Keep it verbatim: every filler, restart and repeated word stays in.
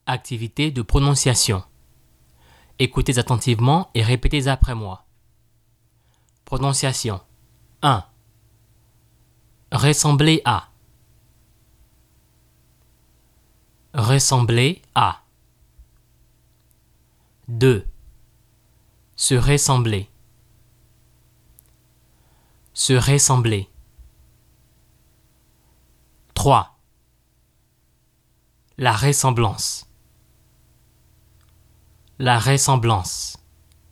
Activité de prononciation. Écoutez attentivement et répétez après moi. Prononciation. un. Ressembler à. Ressembler à. deux. Se ressembler. Se ressembler. trois. La ressemblance. La ressemblance.